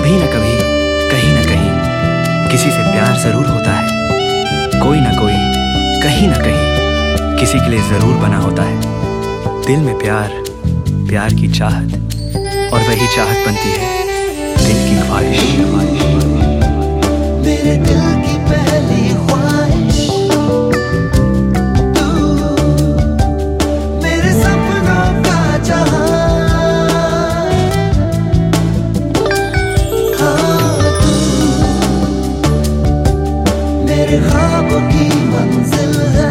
कभी न कभी, कहीं न कहीं किसी से प्यार जरूर होता है। कोई ना कोई, कहीं ना कहीं किसी के लिए जरूर बना होता है। दिल में प्यार, प्यार की चाहत, और वही चाहत बनती है दिल की ख्वाहिश। मेरे दिल की पहली ख्वाहिश तू, मेरे सपनों का जहां, हाँ तू मेरे ख्वाबों की मंजिल है,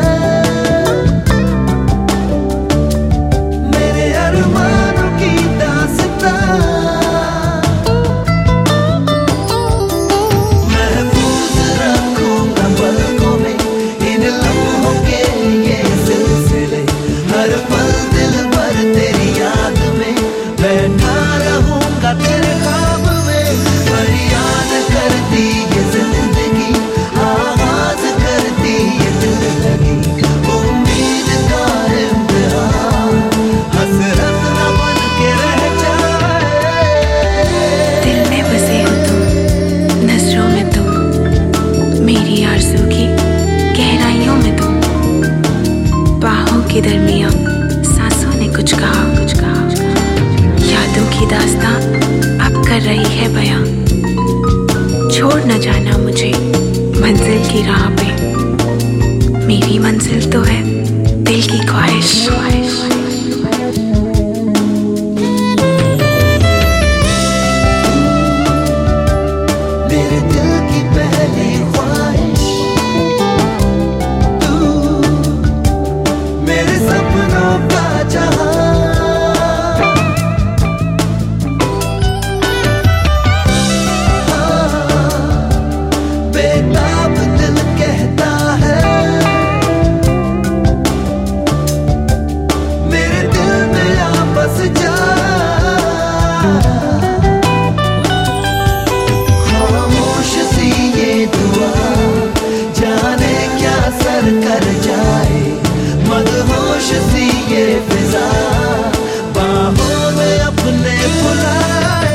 मेरे अरमानों की दास्तां। के दरमियां सांसों ने कुछ कहा, यादों की दास्तां अब कर रही है बयां। छोड़ न जाना मुझे मंजिल की राह पे, मेरी मंजिल तो है दिल की ख्वाहिश। मेरे दिल की पहली ख्वाहिश तू, मेरे सपनों का जहां, हाँ, बेताब दिल कहता है मेरे दिल में आ बस जा। खामोश सी ये दुआ जाने क्या सर कर जाए, मदहोश सी ये फिजा बाहों में अपने बुलाए।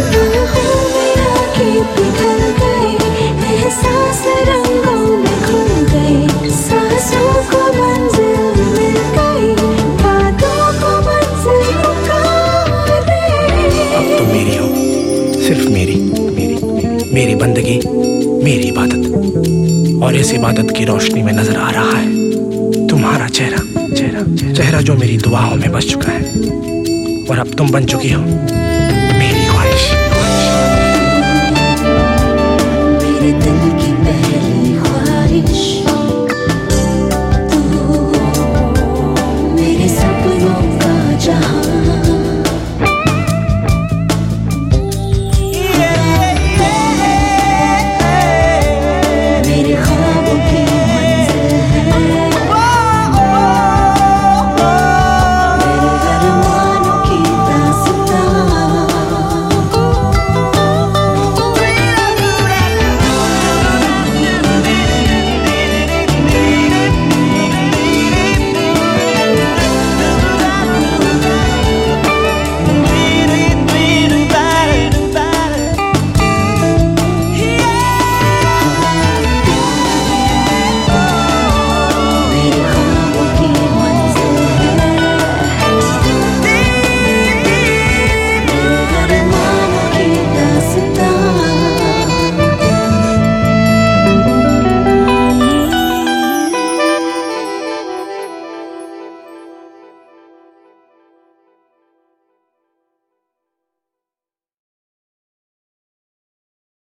पिघल गए एहसास रंगों में खो गए, सांसों को मंजिल मिल गई, बातों को मंजिल पुकारे। अब तो मेरी हो, सिर्फ मेरी मेरी बंदगी, मेरी इबादत, और इस इबादत की रोशनी में नजर आ रहा है तुम्हारा चेहरा जो मेरी दुआओं में बस चुका है, और अब तुम बन चुकी हो मेरी ख्वाहिश। मेरे दिल की